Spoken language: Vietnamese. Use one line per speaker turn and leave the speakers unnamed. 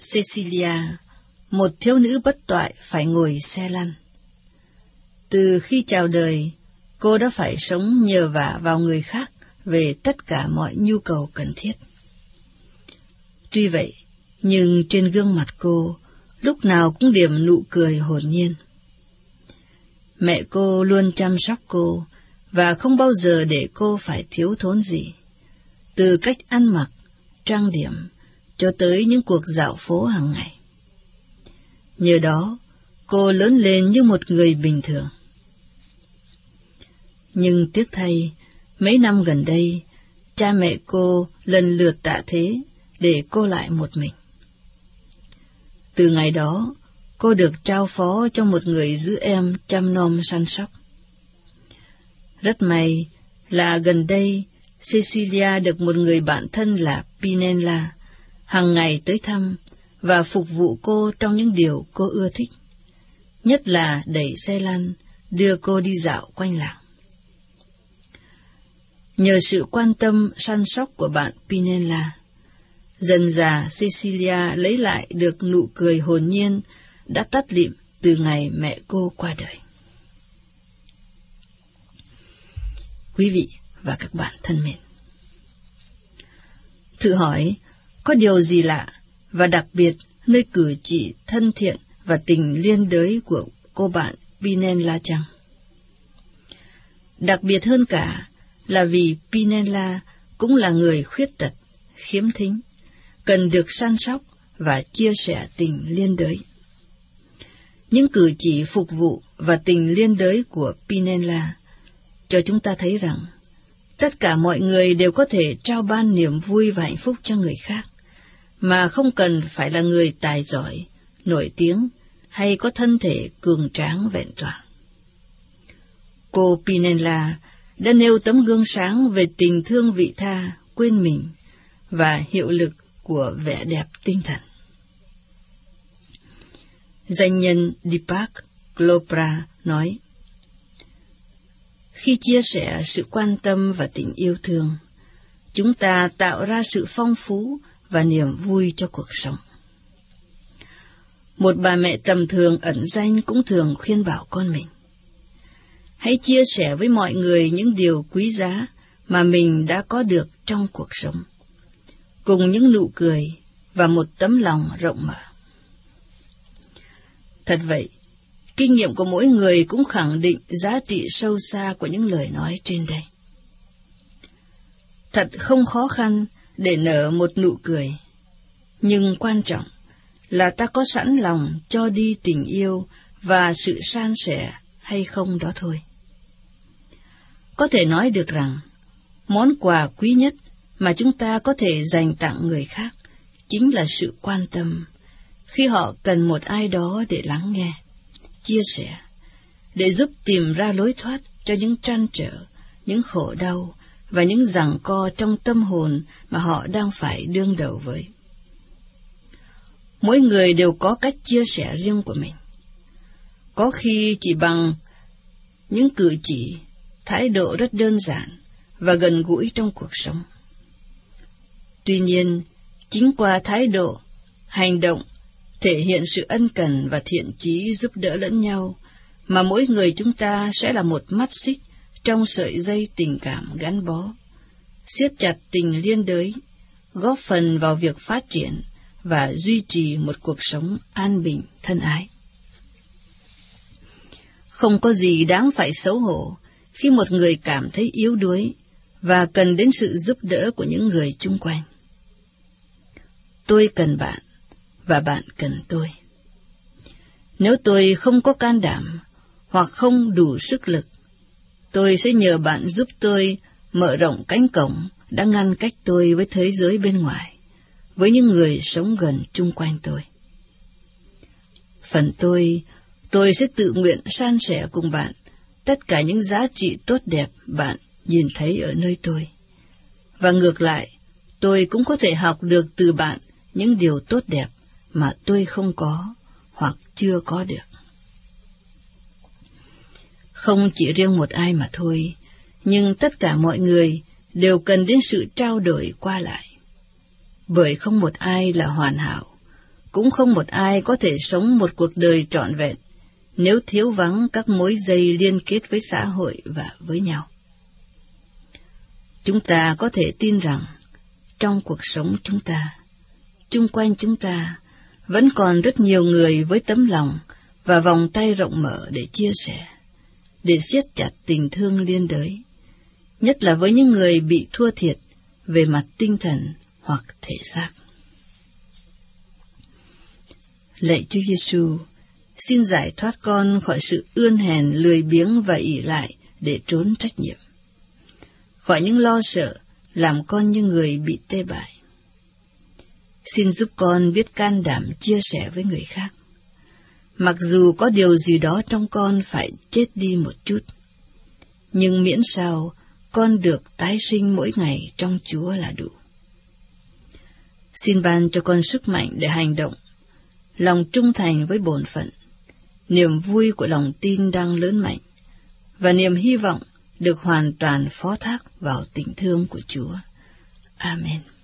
Cecilia, một thiếu nữ bất toại phải ngồi xe lăn. Từ khi chào đời, cô đã phải sống nhờ vả vào người khác về tất cả mọi nhu cầu cần thiết. Tuy vậy, nhưng trên gương mặt cô lúc nào cũng điểm nụ cười hồn nhiên. Mẹ cô luôn chăm sóc cô và không bao giờ để cô phải thiếu thốn gì, từ cách ăn mặc, trang điểm cho tới những cuộc dạo phố hàng ngày. Nhờ đó, cô lớn lên như một người bình thường. Nhưng tiếc thay, mấy năm gần đây, cha mẹ cô lần lượt tạ thế để cô lại một mình. Từ ngày đó, cô được trao phó cho một người giữ em chăm nom săn sóc. Rất may là gần đây, Cecilia được một người bạn thân là Pinella hàng ngày tới thăm và phục vụ cô trong những điều cô ưa thích, nhất là đẩy xe lăn, đưa cô đi dạo quanh làng. Nhờ sự quan tâm săn sóc của bạn Pinella, dần dà Cecilia lấy lại được nụ cười hồn nhiên đã tắt lịm từ ngày mẹ cô qua đời. Quý vị và các bạn thân mến, thử hỏi, có điều gì lạ và đặc biệt nơi cử chỉ thân thiện và tình liên đới của cô bạn Pinella chăng? Đặc biệt hơn cả là vì Pinella cũng là người khuyết tật, khiếm thính, cần được săn sóc và chia sẻ tình liên đới. Những cử chỉ phục vụ và tình liên đới của Pinella cho chúng ta thấy rằng tất cả mọi người đều có thể trao ban niềm vui và hạnh phúc cho người khác, mà không cần phải là người tài giỏi, nổi tiếng hay có thân thể cường tráng vẹn toàn. Cô Pinella đã nêu tấm gương sáng về tình thương vị tha, quên mình và hiệu lực của vẻ đẹp tinh thần. Danh nhân Deepak Chopra nói, khi chia sẻ sự quan tâm và tình yêu thương, chúng ta tạo ra sự phong phú và niềm vui cho cuộc sống. Một bà mẹ tầm thường ẩn danh cũng thường khuyên bảo con mình, hãy chia sẻ với mọi người những điều quý giá mà mình đã có được trong cuộc sống, cùng những nụ cười và một tấm lòng rộng mở. Thật vậy, kinh nghiệm của mỗi người cũng khẳng định giá trị sâu xa của những lời nói trên đây. Thật không khó khăn để nở một nụ cười, nhưng quan trọng là ta có sẵn lòng cho đi tình yêu và sự san sẻ hay không đó thôi. Có thể nói được rằng, món quà quý nhất mà chúng ta có thể dành tặng người khác chính là sự quan tâm, khi họ cần một ai đó để lắng nghe, chia sẻ, để giúp tìm ra lối thoát cho những trăn trở, những khổ đau và những giằng co trong tâm hồn mà họ đang phải đương đầu với. Mỗi người đều có cách chia sẻ riêng của mình, có khi chỉ bằng những cử chỉ, thái độ rất đơn giản và gần gũi trong cuộc sống. Tuy nhiên, chính qua thái độ, hành động, thể hiện sự ân cần và thiện chí giúp đỡ lẫn nhau, mà mỗi người chúng ta sẽ là một mắt xích trong sợi dây tình cảm gắn bó, siết chặt tình liên đới, góp phần vào việc phát triển và duy trì một cuộc sống an bình thân ái. Không có gì đáng phải xấu hổ khi một người cảm thấy yếu đuối và cần đến sự giúp đỡ của những người chung quanh. Tôi cần bạn và bạn cần tôi. Nếu tôi không có can đảm hoặc không đủ sức lực, tôi sẽ nhờ bạn giúp tôi mở rộng cánh cổng đã ngăn cách tôi với thế giới bên ngoài, với những người sống gần chung quanh tôi. Phần tôi sẽ tự nguyện san sẻ cùng bạn tất cả những giá trị tốt đẹp bạn nhìn thấy ở nơi tôi. Và ngược lại, tôi cũng có thể học được từ bạn những điều tốt đẹp mà tôi không có hoặc chưa có được. Không chỉ riêng một ai mà thôi, nhưng tất cả mọi người đều cần đến sự trao đổi qua lại. Bởi không một ai là hoàn hảo, cũng không một ai có thể sống một cuộc đời trọn vẹn nếu thiếu vắng các mối dây liên kết với xã hội và với nhau. Chúng ta có thể tin rằng trong cuộc sống chúng ta, chung quanh chúng ta, vẫn còn rất nhiều người với tấm lòng và vòng tay rộng mở để chia sẻ, để siết chặt tình thương liên đới, nhất là với những người bị thua thiệt về mặt tinh thần hoặc thể xác. Lạy Chúa Giêsu, xin giải thoát con khỏi sự ươn hèn, lười biếng và ỷ lại để trốn trách nhiệm, khỏi những lo sợ làm con như người bị tê bại. Xin giúp con biết can đảm chia sẻ với người khác, mặc dù có điều gì đó trong con phải chết đi một chút, nhưng miễn sao con được tái sinh mỗi ngày trong Chúa là đủ. Xin ban cho con sức mạnh để hành động, lòng trung thành với bổn phận, niềm vui của lòng tin đang lớn mạnh, và niềm hy vọng được hoàn toàn phó thác vào tình thương của Chúa. Amen.